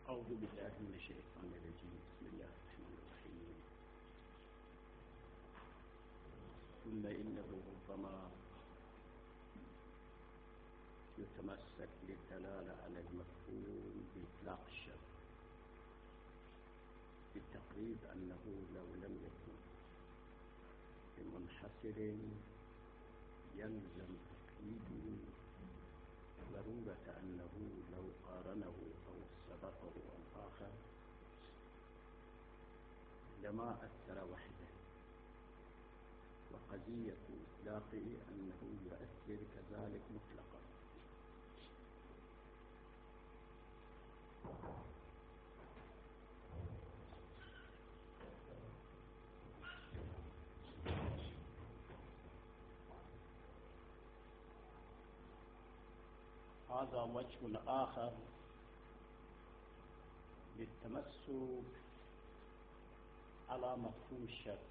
أعوذ بالله من الشيطان الرجيم. بسم الله الرحمن الرحيم. ثم إنه ربما يتمسك بالدلالة على المفهوم بإطلاق الشرط بالتقريب أنه لو لم يكن بمنحسر يلزم تقييده ضرورة أنه لو قارنه أو سبقه الآخر لما أثر وحده، وقضية إطلاقه أنه يؤثر كذلك مطلقا. هذا وجه آخر للتمسك على مفهوم الشرط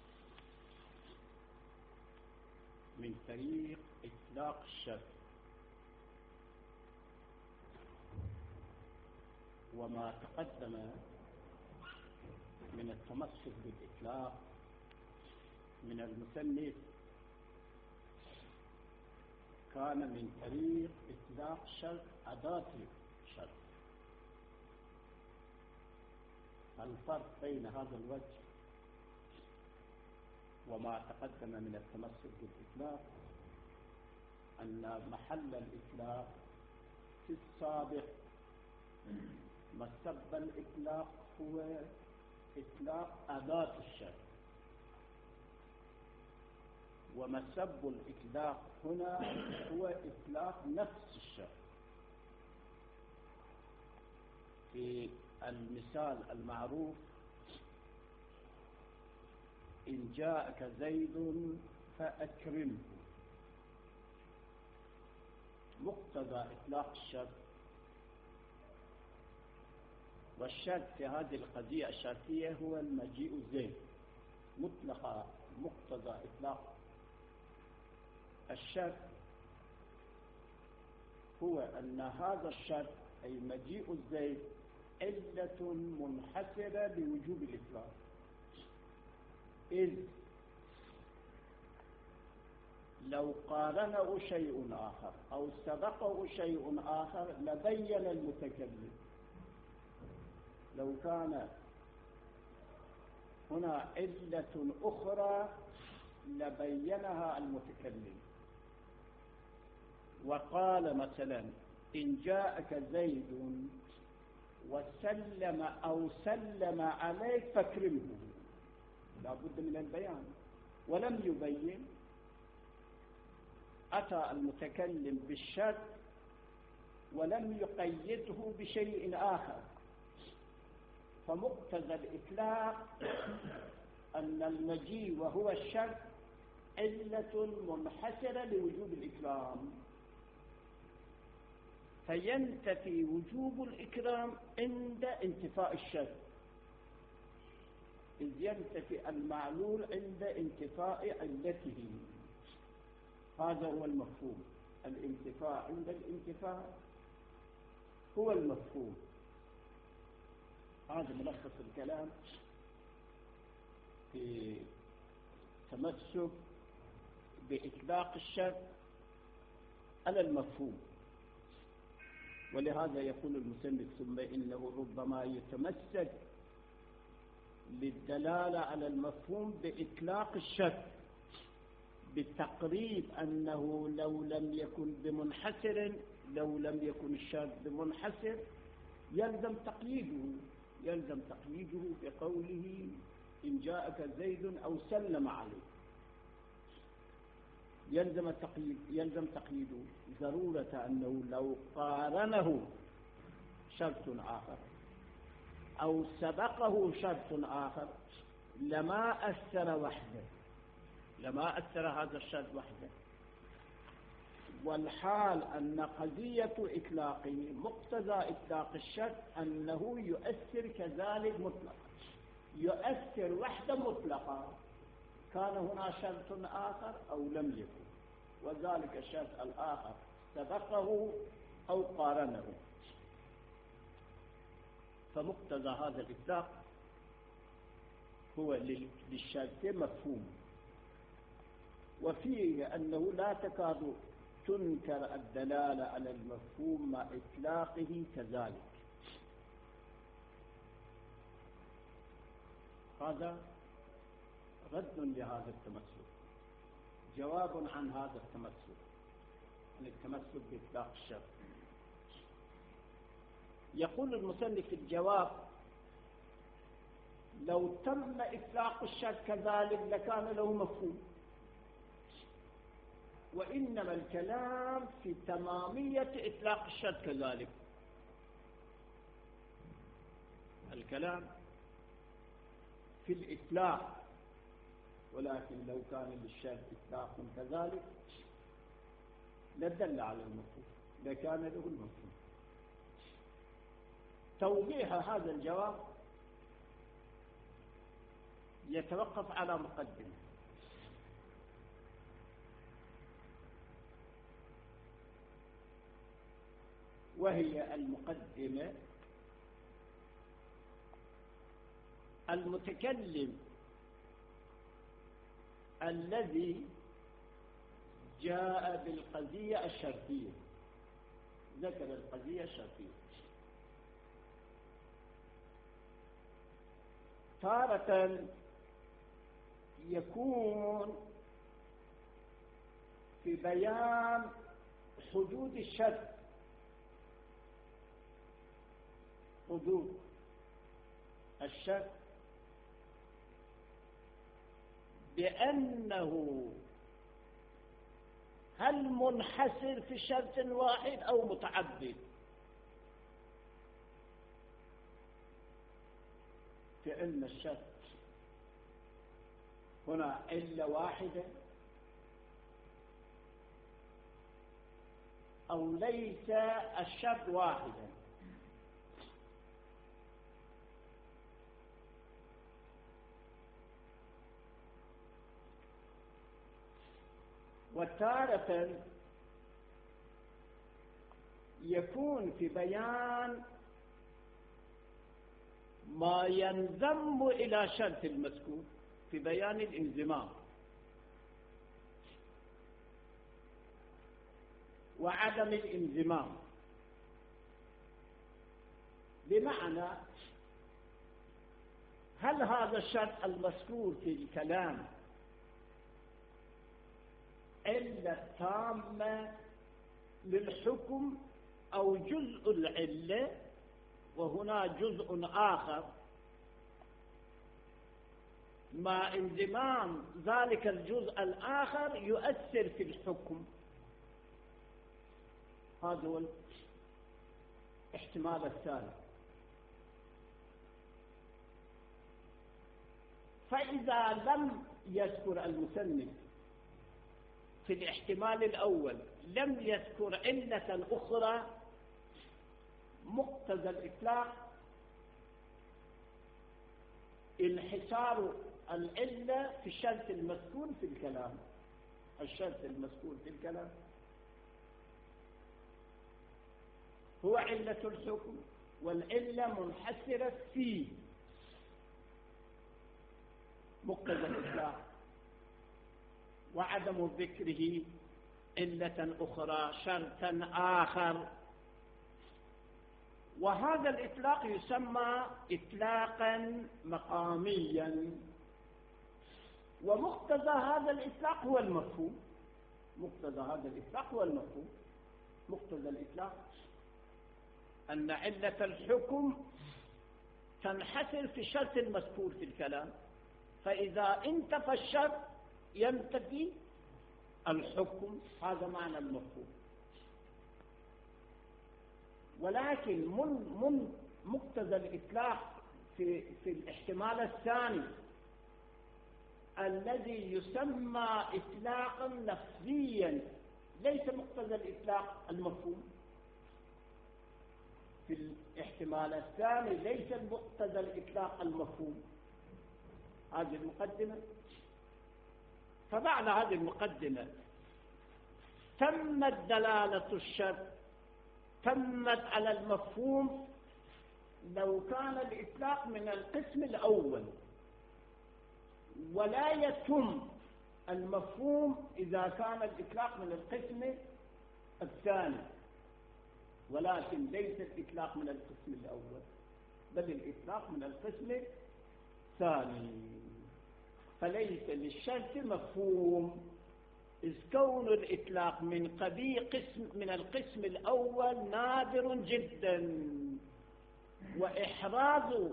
من طريق إطلاق الشرط، وما تقدم من التمسك بالإطلاق من المصنف كان من طريق إطلاق شرط أداة شرط. الفرق بين هذا الوجه وما تقدم من التمسك بالإطلاق أن محل الإطلاق في السابق مسبب الإطلاق هو إطلاق أداة الشرط، ومسبب الإطلاق هنا هو إطلاق نفس الشرط. في المثال المعروف إن جاءك زيد فأكرمه، مقتضى إطلاق الشرط، والشرط في هذه القضية الشرطية هو المجيء زيد مطلقا. مقتضى إطلاق الشرط هو أن هذا الشرط أي مجيء الزيد علة منحسرة بوجوب الإطلاق، إذ لو قارنه شيء آخر أو سبقه شيء آخر لبين المتكلم. لو كان هنا علة أخرى لبينها المتكلم، وقال مثلا إن جاءك زيد وسلم أو سلم عليك فاكرمه، لا بد من البيان، ولم يبين. أتى المتكلم بالشرط ولم يقيده بشيء آخر، فمقتضى الإطلاق أن المجيء وهو الشرط علة منحسرة لوجوب الإكرام، فينتفي وجوب الإكرام عند انتفاء الشرط، إذ ينتفي المعلول عند انتفاء علته. هذا هو المفهوم. الانتفاء عند الانتفاء هو المفهوم. هذا ملخص الكلام في تمسك بإطلاق الشرط على المفهوم. ولهذا يقول المصنف ثم إنه ربما يتمسك للدلالة على المفهوم بإطلاق الشرط بالتقريب أنه لو لم يكن بمنحسر، لو لم يكن الشرط بمنحسر يلزم تقييده بقوله إن جاءك زيد أو سلم عليه. يلزم تقييده ضرورة أنه لو قارنه شرط آخر أو سبقه شرط آخر لما أثر هذا الشرط وحده. والحال أن قضية إطلاقه مقتضى إطلاق الشرط أنه يؤثر كذلك مطلقا، يؤثر وحده مطلقا، كان هنا شرط آخر أو لم يكن، وذلك الشرط الآخر سبقه أو قارنه. فمقتضى هذا الإطلاق هو للشرط مفهوم، وفيه أنه لا تكاد تنكر الدلالة على المفهوم مع إطلاقه كذلك. هذا رد لهذا التمسك، جواب عن هذا التمسك، عن التمسك بإطلاق الشرط. يقول المصنف في الجواب: لو تم إطلاق الشرط كذلك لكان له مفهوم، وإنما الكلام في تمامية إطلاق الشرط كذلك. الكلام في الإطلاق، ولكن لو كان للشرط إطلاق كذلك لدل على المفهوم، لكان له المفهوم. توضيح هذا الجواب يتوقف على مقدمة، وهي المقدمة: المتكلم الذي جاء بالقضية الشرطية، ذكر القضية الشرطية، تارة يكون في بيان حدود الشرط، حدود الشرط، بأنه هل منحصر في شرط واحد أو متعدد. كأن الشرط هنا علة واحدة أو ليس الشرط واحدا. وتارة يكون في بيان ما ينضم إلى شرط المذكور، في بيان الانضمام، وعدم الانضمام. بمعنى هل هذا الشرط المذكور في الكلام علة تامة للحكم أو جزء العلة، وهنا جزء آخر مع انضمام ذلك الجزء الآخر يؤثر في الحكم. هذا هو الاحتمال الثاني. فإذا لم يذكر المصنف في الاحتمال الأول، لم يذكر علة أخرى، مقتضى الإطلاق انحصار العلة في الشرط المذكور في الكلام. الشرط المذكور في الكلام هو علة الحكم، والعلة منحصرة فيه، مقتضى الإطلاق، وعدم ذكره علة أخرى، شرطا آخر. وهذا الإطلاق يسمى إطلاقا مقاميا، ومقتضى هذا الإطلاق هو المفهوم. مقتضى هذا الإطلاق هو المفهوم. مقتضى الإطلاق أن علة الحكم تنحصر في الشرط المذكور في الكلام، فإذا انتفى الشرط ينتفي الحكم. هذا معنى المفهوم. ولكن من مقتضى الإطلاق في الاحتمال الثاني الذي يسمى إطلاقا لفظيا، ليس مقتضى الإطلاق المفهوم. في الاحتمال الثاني ليس مقتضى الإطلاق المفهوم. هذه المقدمة. فبعد هذه المقدمة تمت دلالة الشرط، تمت على المفهوم لو كان الإطلاق من القسم الأول ولا يتم المفهوم إذا كان الإطلاق من القسم الثاني، ولكن ليس الإطلاق من القسم الأول بل الإطلاق من القسم الثاني، فليس للشرط مفهوم، إذ كون الإطلاق من القسم الأول نادر جدا، وإحراز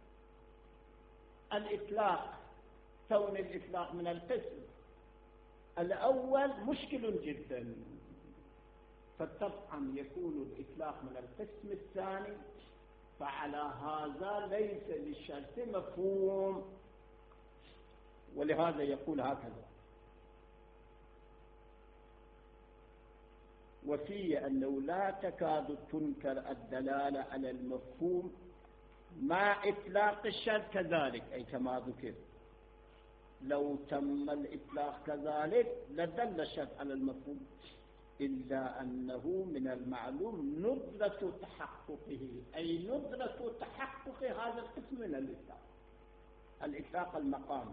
الإطلاق كون الإطلاق من القسم الأول مشكل جدا، فطبعا يكون الإطلاق من القسم الثاني، فعلى هذا ليس للشرط مفهوم، ولهذا يقول هكذا: وفي أنه لا تكاد تنكر الدلالة على المفهوم مع إطلاق الشرط كذلك، أي كما ذكر لو تم الإطلاق كذلك لدل الشرط على المفهوم، إلا أنه من المعلوم ندرة تحققه، أي ندرة تحقق هذا القسم من الإطلاق المقامي.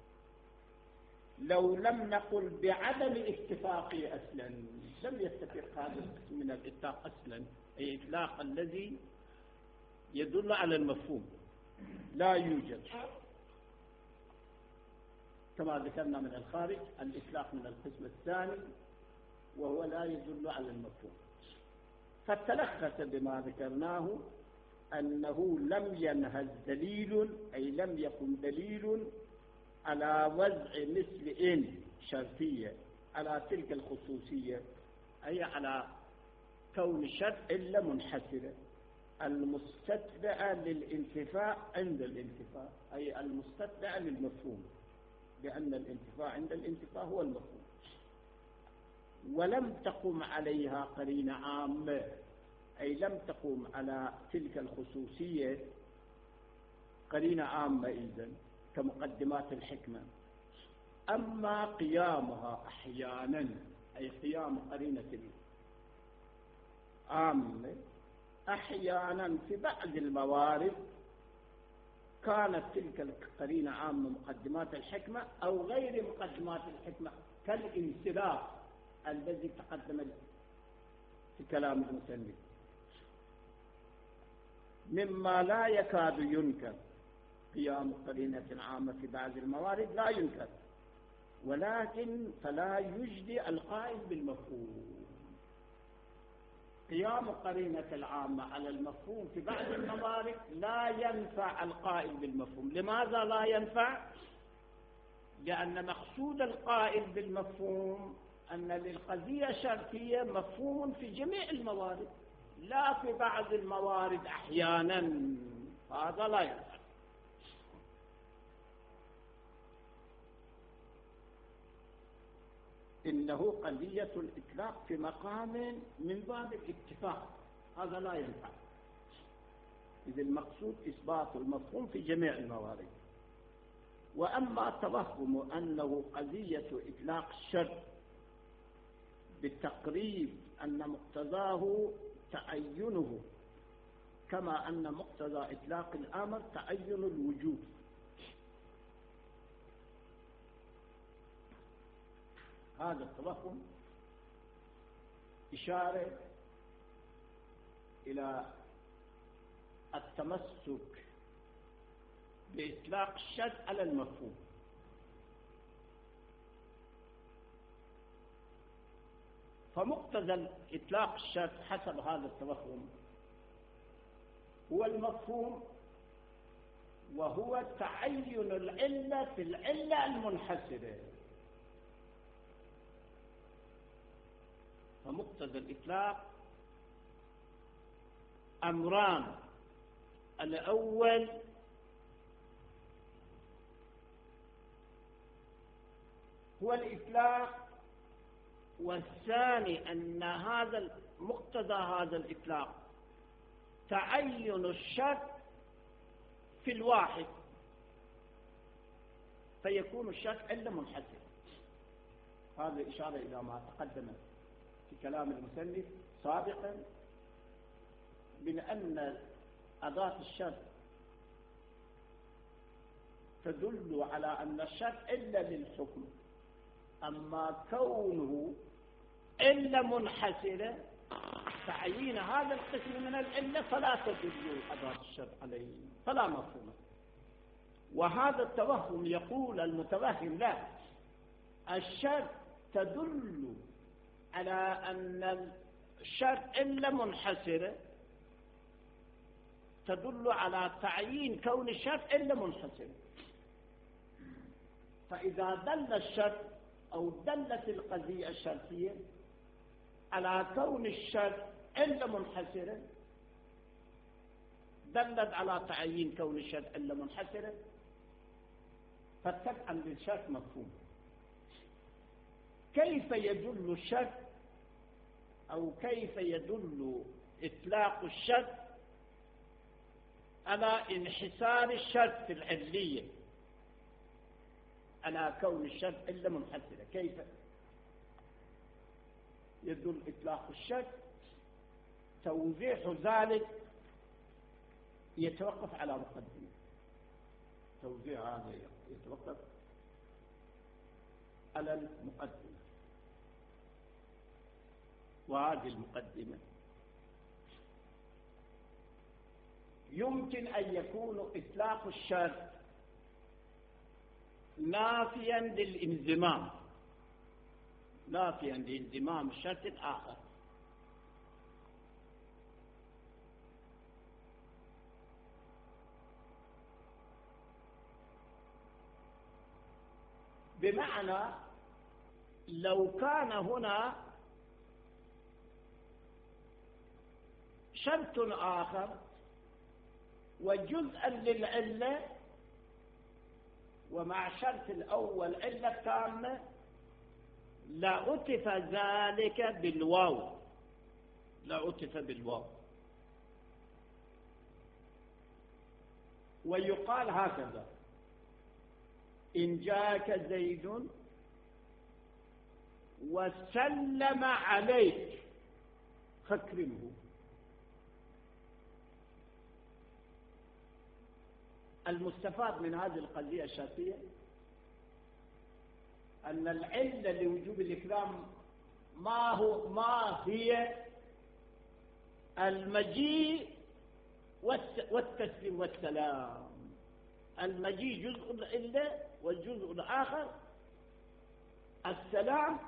لو لم نقل بعدم اتفاقه أصلا، لم يتفق هذا القسم من الإطلاق أصلا، أي إطلاق الذي يدل على المفهوم لا يوجد، كما ذكرنا من الخارج الإطلاق من القسم الثاني وهو لا يدل على المفهوم. فتلخص بما ذكرناه أنه لم ينهز دليل، أي لم يكن دليل على وضع مثل إن شرطية على تلك الخصوصية، أي على كون الشرط إلا منحسرة المستتبعة للانتفاع عند الانتفاع، أي المستتبعة للمفهوم، لأن الانتفاع عند الانتفاع هو المفهوم. ولم تقم عليها قرينة عامة، أي لم تقم على تلك الخصوصية قرينة عامة إذن كمقدمات الحكمة. أما قيامها أحيانا، أي قيام قرينة عامة أحيانا في بعض الموارد كانت تلك القرينة عامة مقدمات الحكمة أو غير مقدمات الحكمة، كالانسلاخ الذي تقدم في كلام المسلم، مما لا يكاد ينكر. قيام قرينة عامة في بعض الموارد لا ينكر، ولكن فلا يجدي القائل بالمفهوم. قيام قرينة العامة على المفهوم في بعض الموارد لا ينفع القائل بالمفهوم. لماذا لا ينفع؟ لأن مقصود القائل بالمفهوم أن للقضية الشرطية مفهوم في جميع الموارد، لا في بعض الموارد أحيانا، هذا لا ينفع. إنه قضية الإطلاق في مقام من باب الاتفاق، هذا لا ينفع، إذ المقصود إثبات المفهوم في جميع الموارد. وأما التوهم أنه قضية إطلاق الشرط بالتقريب أن مقتضاه تعينه، كما أن مقتضى إطلاق الأمر تعين الوجود، هذا التوهم إشارة إلى التمسك بإطلاق الشرط على المفهوم. فمقتضى إطلاق الشرط حسب هذا التوهم هو المفهوم، وهو تعين العلة في العلة المنحسرة. فمقتضى الإطلاق أمران: الأول هو الإطلاق، والثاني أن هذا مقتضى هذا الإطلاق تعين الشرط في الواحد، فيكون الشرط علة منحسرة. هذا إشارة إلى ما تقدم في كلام المصنف سابقا من أن أداة الشرط تدل على أن الشرط إلا للحكم، أما كونه إلا منحسرة تعيين هذا القسم من الإلا فلا تدل أداة الشرط عليه، فلا مفهوم. وهذا التوهم يقول المتوهم لا، الشرط تدل على أن الشرط إلا منحسرة تدل على تعيين كون الشرط إلا منحسرة. فإذا دل الشرط أو دلت القضية الشرطية على كون الشرط إلا منحسرة دلت على تعيين كون الشرط إلا منحسرة، فاتبعا للشرط مفهوم. كيف يدل الشرط أو كيف يدل إطلاق الشرط على انحسار الشرط في العلية على كون الشرط إلا منحسرة؟ كيف يدل إطلاق الشرط؟ توضيح ذلك يتوقف على مقدمة. توضيح هذا يتوقف على المقدمة، وهذه المقدمة يمكن أن يكون إطلاق الشرط نافيا للانضمام، نافيا لانضمام الشرط الآخر. بمعنى لو كان هنا شرط آخر وجزءا للعلة ومع الشرط الأول علة تامة لعطف ذلك بالواو، لعطف بالواو، ويقال هكذا: إن جاءك زيد وسلم عليك فاكرمه. المستفاد من هذه القضية الشرطية أن العلة لوجوب الإكرام ما هي المجيء والتسليم والسلام. المجيء جزء العلة والجزء الآخر السلام.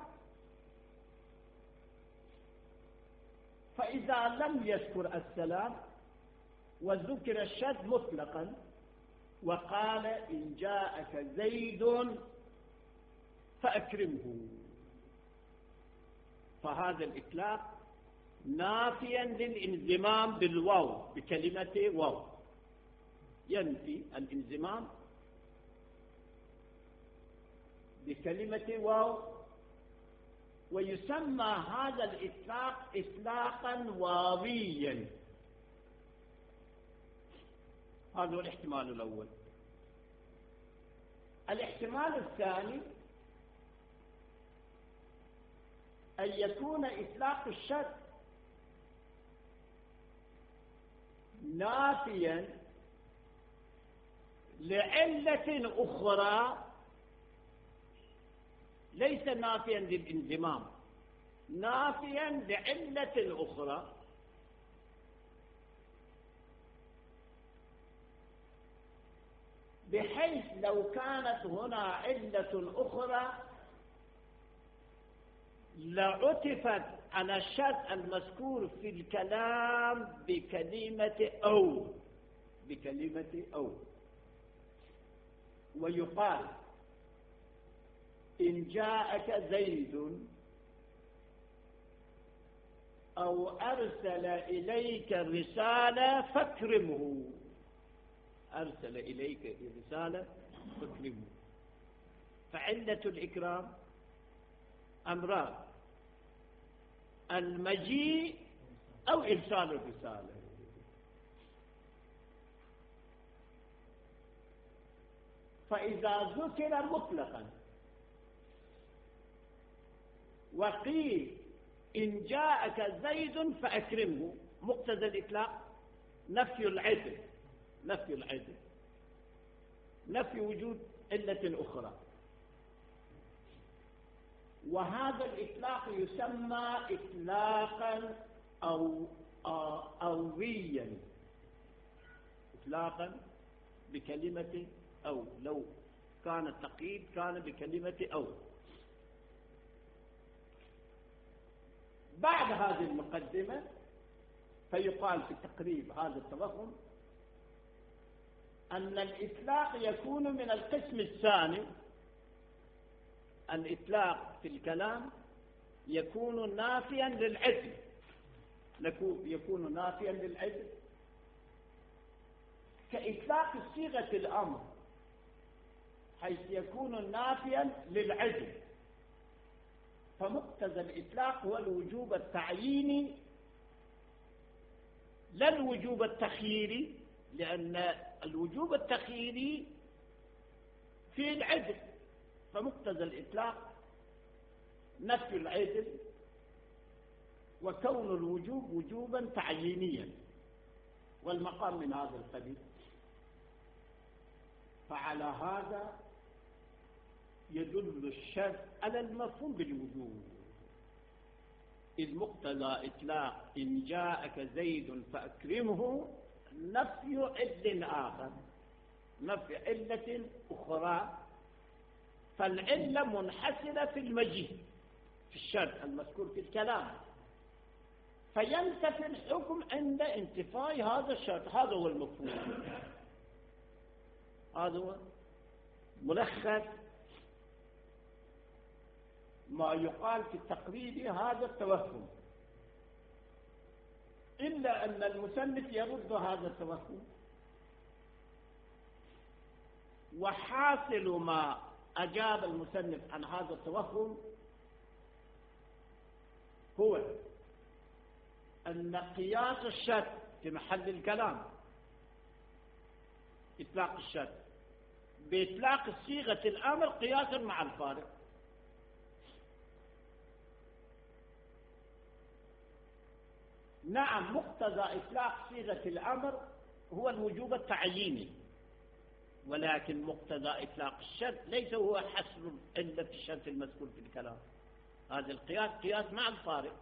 فإذا لم يذكر السلام وذكر الشرط مطلقا وقال إن جاءك زيد فأكرمه، فهذا الإطلاق نافيا للانضمام بالواو، بكلمة واو، ينفي الانضمام بكلمة واو، ويسمى هذا الإطلاق إطلاقا واويا. هذا هو الاحتمال الأول. الاحتمال الثاني أن يكون إطلاق الشرط نافيا لعلة أخرى، ليس نافيا للانضمام، نافيا لعلة أخرى، بحيث لو كانت هنا علة أخرى لعطفت على الشرط المذكور في الكلام بكلمة أو، بكلمة أو. ويقال إن جاءك زيد أو أرسل إليك رسالة فاكرمه، أرسل إليك رسالة فاكرمه. فعلة الإكرام أمران: المجيء أو إرسال الرسالة. فإذا ذكر مطلقا وقيل إن جاءك زيد فأكرمه، مقتضى الإطلاق نفي العدل، نفي وجود علة أخرى. وهذا الإطلاق يسمى إطلاقا أويا، إطلاقا بكلمة أو، لو كان التقييد كان بكلمة أو. بعد هذه المقدمة فيقال في تقريب هذا التوهم أن الإطلاق يكون من القسم الثاني. الإطلاق في الكلام يكون نافيا للعدل، يكون نافيا للعدل كإطلاق صيغة الأمر، حيث يكون نافيا للعدل. فمقتضى الإطلاق هو الوجوب التعييني لا الوجوب التخييري، لأن الوجوب التخييري في العدل، فمقتضى الإطلاق نفي العدل وكون الوجوب وجوبا تعيينيا، والمقام من هذا القبيل. فعلى هذا يدل الشرط على المفهوم بالوجوب، إذ مقتضى إطلاق إن جاءك زيد فأكرمه نفي علة آخر، نفي علة أخرى، فالعلة منحسرة في المجيء في الشرط المذكور في الكلام، فينتفي الحكم عند انتفاء هذا الشرط. هذا هو المفهوم، هذا هو ملخص ما يقال في التقريب هذا التوهم، إلا أن المصنف يرد هذا التوهم. وحاصل ما أجاب المصنف عن هذا التوهم هو أن قياس الشرط في محل الكلام، إطلاق الشرط بإطلاق صيغة الأمر قياسا مع الفارق. نعم، مقتضى إطلاق صيغة الأمر هو الوجوب التعييني، ولكن مقتضى إطلاق الشرط ليس هو حصر علة الشرط المذكور في الكلام. هذا القياس قياس مع الفارق.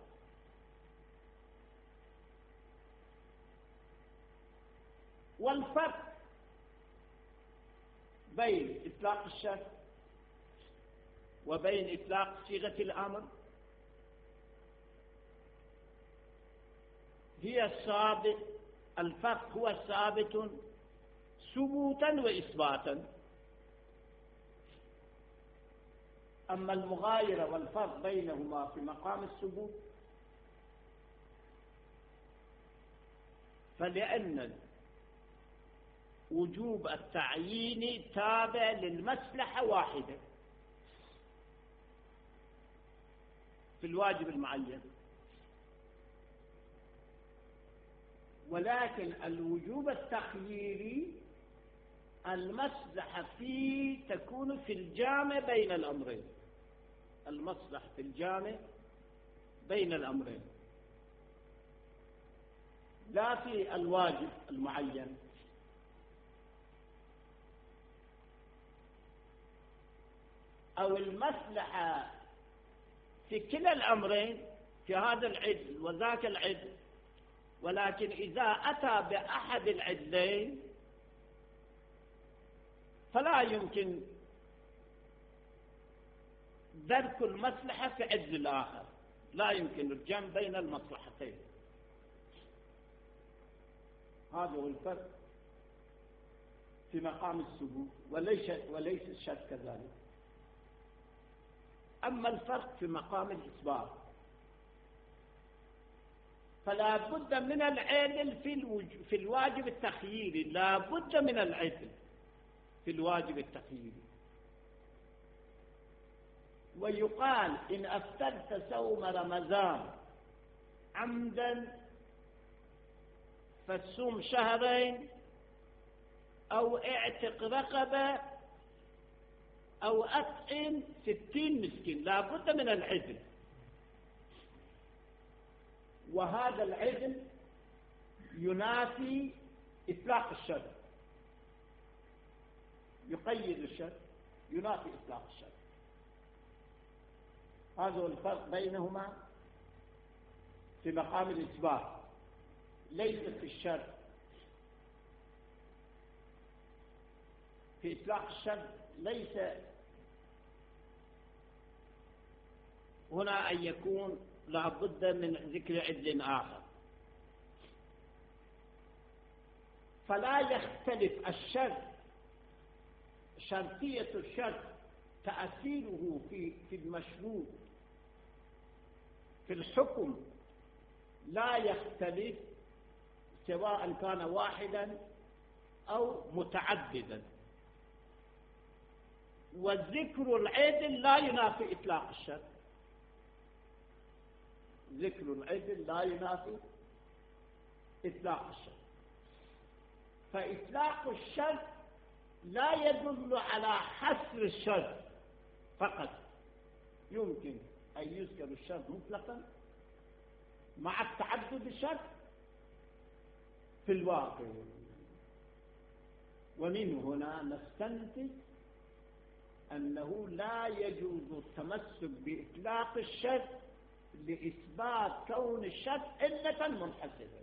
والفرق بين إطلاق الشرط وبين إطلاق صيغة الأمر هي ثابت، الفرق هو ثابت ثبوتا وإثباتا. أما المغايرة والفرق بينهما في مقام الثبوت فلأن وجوب التعيين تابع للمصلحة واحدة في الواجب المعين، ولكن الوجوب التخييري المصلحة فيه تكون في الجامع بين الأمرين، المصلحة في الجامع بين الأمرين لا في الواجب المعين. أو المصلحة في كلا الأمرين، في هذا العدل وذاك العدل، ولكن إذا أتى بأحد العدلين فلا يمكن درك المصلحة في عدل الآخر، لا يمكن الجمع بين المصلحتين. هذا هو الفرق في مقام الثبوت، وليس الشرط كذلك. أما الفرق في مقام الإثبات فلا بد من العدل في الواجب التخييري، لا بد من العدل في الواجب التخييري. ويقال إن أفطرت صوم رمضان عمدا فتصوم شهرين، أو اعتق رقبة، أو أطعم 60 مسكين، لا بد من العدل. وهذا العدل ينافي إطلاق الشرط، يقيد الشرط ينافي إطلاق الشرط. هذا هو الفرق بينهما في مقام الإثبات، ليس في الشرط. في إطلاق الشرط ليس هنا أن يكون لا بد من ذكر عدل آخر، فلا يختلف الشرط، شرطية الشرط تأثيره في المشروط في الحكم لا يختلف سواء كان واحدا أو متعددا. والذكر العدل لا ينافي إطلاق الشرط، ذكر العدل لا ينافي إطلاق الشرط. فإطلاق الشرط لا يدل على حصر الشرط فقط، يمكن أن يذكر الشرط مطلقا مع التعدد الشرط في الواقع. ومن هنا نستنتج أنه لا يجوز التمسك بإطلاق الشرط لإثبات كون الشرط علة منحصرة،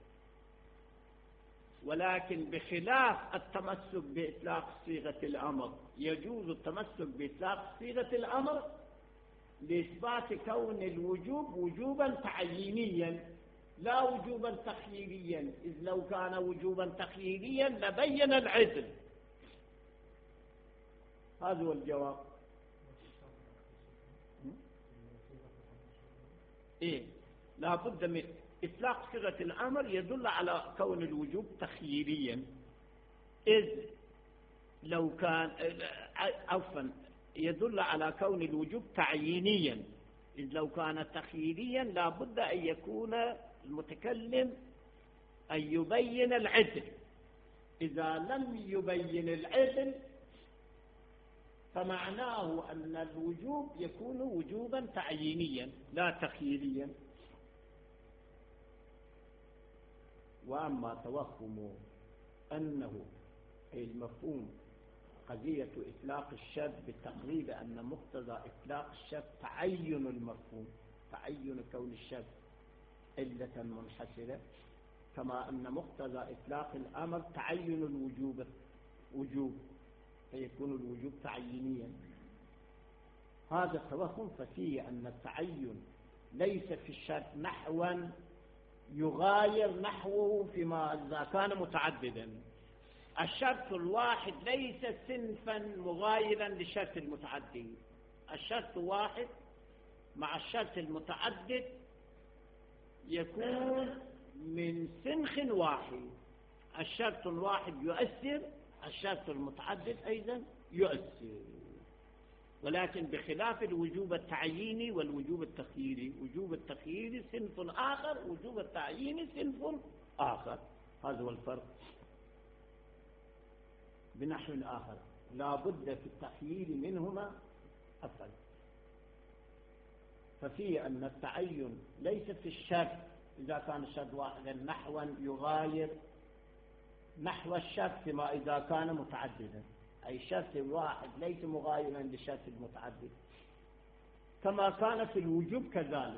ولكن بخلاف التمسك بإطلاق صيغة الأمر يجوز التمسك بإطلاق صيغة الأمر لإثبات كون الوجوب وجوبا تعيينيا لا وجوبا تخييريا، إذ لو كان وجوبا تخييريا لبين العدل. هذا هو الجواب. لا بد من إطلاق صيغة الأمر يدل على كون الوجوب تخييريا، إذ لو كان عفوا يدل على كون الوجوب تعيينيا، إذ لو كان تخييريا لا بد أن يكون المتكلم أن يبين العدل. إذا لم يبين العدل فمعناه أن الوجوب يكون وجوبا تعيينيا لا تخييريا. وأما توهم أنه أي المفهوم قضية إطلاق الشرط بالتقريب أن مقتضى إطلاق الشرط تعين المفهوم، تعين كون الشرط علة منحصرة، كما أن مقتضى إطلاق الأمر تعين الوجوب فيكون الوجوب تعيينيا. هذا توهم ففيه أن التعين ليس في الشرط نحوا يغاير نحوه فيما إذا كان متعددا. الشرط الواحد ليس صنفا مغايرا للشرط المتعدد، الشرط واحد مع الشرط المتعدد يكون من سنخ واحد. الشرط الواحد يؤثر، الشرط المتعدد أيضا يؤثر، ولكن بخلاف الوجوب التعييني والوجوب التخييري. وجوب التخييري صنف آخر، وجوب التعييني صنف آخر. هذا هو الفرق. بنحو آخر لا بد في التخيير منهما الفرق، ففي أن التعين ليس في الشرط إذا كان الشرط واحدا نحوا يغاير نحو الشرط فيما إذا كان متعددا، أي شرط واحد ليس مغايرا للشرط المتعدد. كما كان في الوجوب كذلك،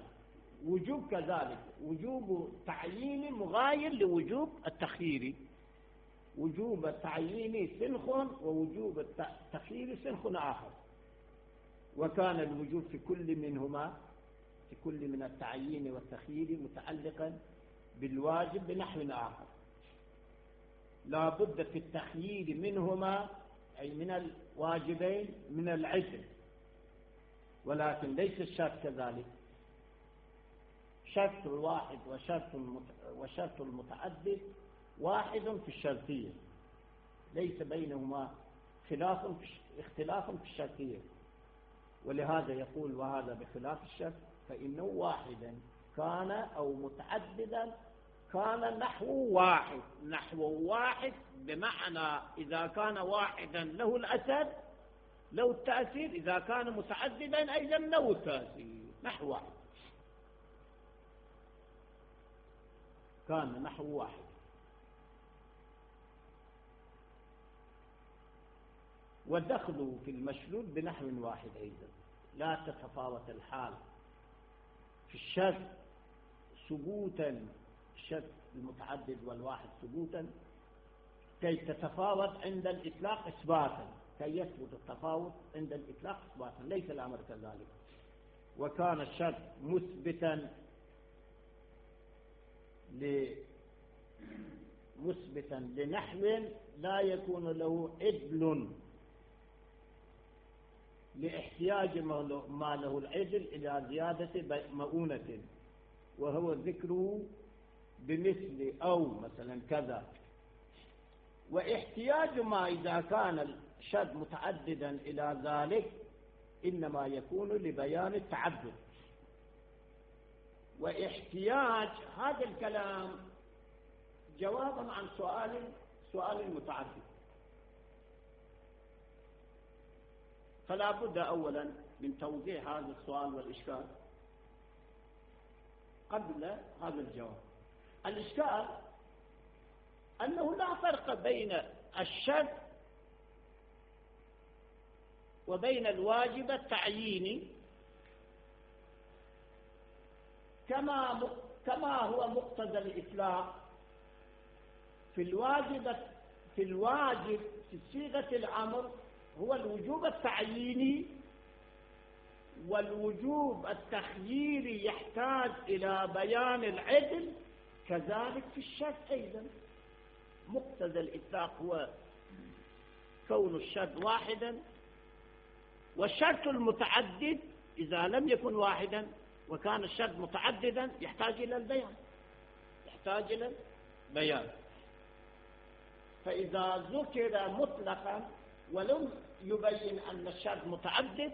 وجوب تعيين مغاير لوجوب التخيير. وجوب التعيين سنخ ووجوب التخيير سنخ آخر، وكان الوجوب في كل منهما، في كل من التعيين والتخيير متعلقا بالواجب بنحو آخر. لا بد في التخيير منهما أي من الواجبين من العدل، ولكن ليس الشرط كذلك. شرط الواحد وشرط المتعدد واحد في الشرطية، ليس بينهما اختلاف في الشرطية. ولهذا يقول وهذا بخلاف الشرط فإنه واحدا كان أو متعددا كان نحو واحد بمعنى إذا كان واحدا له الأثر له التأثير، إذا كان متعددا أيضا له التأثير، نحو واحد. كان نحو واحد. ودخلوا في المشلول بنحو واحد أيضا، لا تتفاوت الحال في الشذ ثبوتا، الشذ المتعدد والواحد ثبوتا، كي تتفاوت عند الإطلاق إثباتا، كي يثبت التفاوت عند الإطلاق إثباتا، ليس الأمر كذلك. وكان الشذ مثبتا لنحو لا يكون له عدل، لاحتياج ما له العدل إلى زيادة مؤونة، وهو ذكره بمثل أو مثلا كذا. واحتياج ما إذا كان الشذ متعددا إلى ذلك إنما يكون لبيان التعدد. واحتياج هذا الكلام جوابا عن سؤال متعدد. فلا بد أولا من توضيح هذا السؤال والإشكال قبل هذا الجواب. الإشكال أنه لا فرق بين الشذ وبين الواجب التعييني كما هو مقتضى الإطلاق في الواجب في صيغة الأمر هو الوجوب التعييني، والوجوب التخييري يحتاج إلى بيان العدل، كذلك في الشذ أيضا مقتضى الإطلاق هو كون الشذ واحدا، والشرط المتعدد إذا لم يكن واحدا وكان الشذ متعددا يحتاج إلى البيان. فإذا ذكر مطلقا ولم يبين أن الشذ متعدد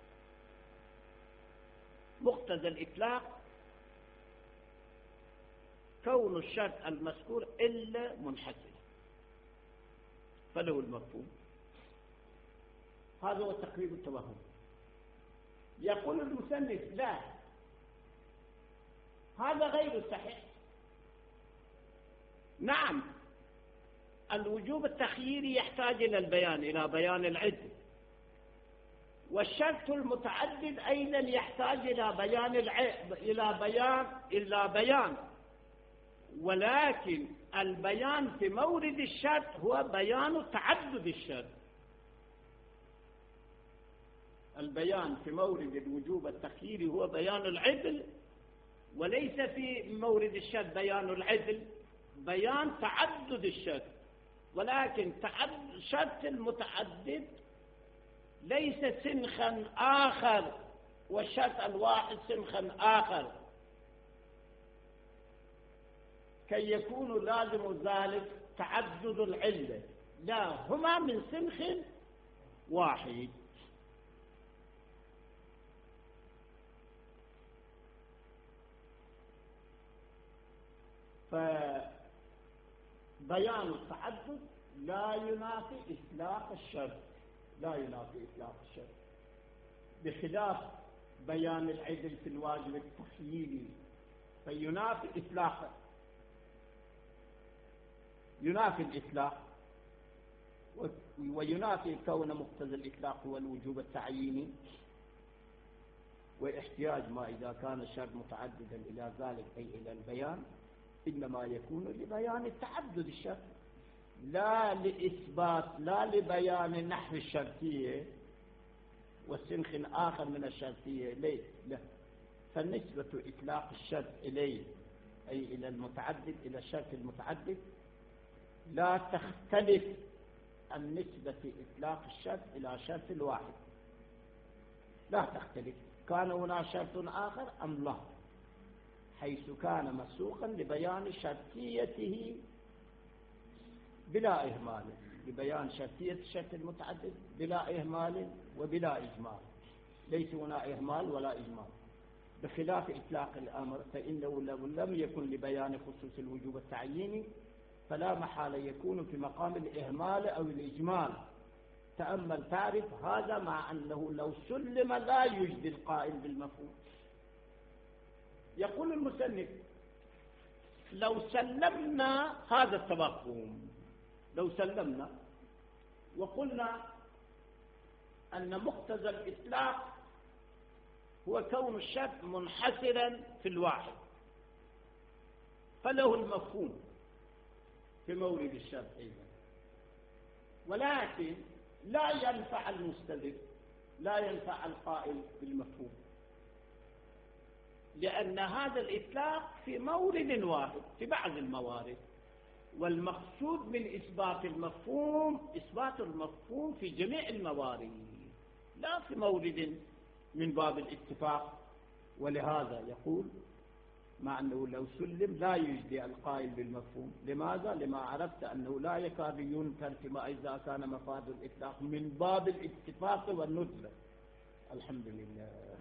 مقتضى الإطلاق كون الشذ المذكور إلا منحصر فله المفهوم. هذا هو تقريب التوهم. يقول المصنف لا، هذا غير صحيح. نعم الوجوب التخييري يحتاج إلى البيان، إلى بيان العدل، والشرط المتعدد أيضا يحتاج إلى بيان، ولكن البيان في مورد الشرط هو بيان تعدد الشرط. البيان في مورد الوجوب التخييري هو بيان العدل، وليس في مورد الشرط بيان العدل، بيان تعدد الشرط. ولكن الشرط المتعدد ليس سنخا آخر والشرط الواحد سنخا آخر، كي يكون لازم ذلك تعدد العلة، لا، هما من سنخ واحد. فبيان التعدد لا ينافي إطلاق الشرط، بخلاف بيان العدل في الواجب التخييري فينافي ينافي الإطلاق، وينافي كون مقتضى الإطلاق هو الوجوب التعييني. واحتياج ما إذا كان الشرط متعددا إلى ذلك أي إلى البيان إنما يكون لبيان التعدد الشرط، لا لإثبات، لا لبيان نحو الشرطية والسنخ آخر من الشرطية، ليه؟ لا. فالنسبة إطلاق الشرط إليه أي إلى المتعدد، إلى الشرط المتعدد، لا تختلف النسبة إطلاق الشرط إلى شرط الواحد، لا تختلف، كان هنا شرط آخر أم لا، حيث كان مسوقا لبيان شرطيته بلا إهمال، لبيان شرطية الشرط المتعدد بلا إهمال وبلا إجمال، ليس هنا إهمال ولا إجمال. بخلاف إطلاق الأمر فإنه لو لم يكن لبيان خصوص الوجوب التعييني فلا محال يكون في مقام الإهمال أو الإجمال. تأمل تعرف هذا، مع أنه لو سلم لا يجدي القائل بالمفهوم. يقول المصنف لو سلمنا هذا التوهم، لو سلمنا وقلنا أن مقتضى الإطلاق هو كون الشرط منحصرا في الواحد، فله المفهوم في مورد الشرط أيضا، ولكن لا ينفع المستدل، لا ينفع القائل بالمفهوم، لأن هذا الإطلاق في مورد واحد في بعض الموارد، والمقصود من إثبات المفهوم إثبات المفهوم في جميع الموارد لا في مورد من باب الاتفاق. ولهذا يقول مع أنه لو سلم لا يجدي القائل بالمفهوم. لماذا؟ لما عرفت أنه لا يكاد ينكر فيما إذا كان مفاد الإطلاق من باب الاتفاق والندرة. الحمد لله.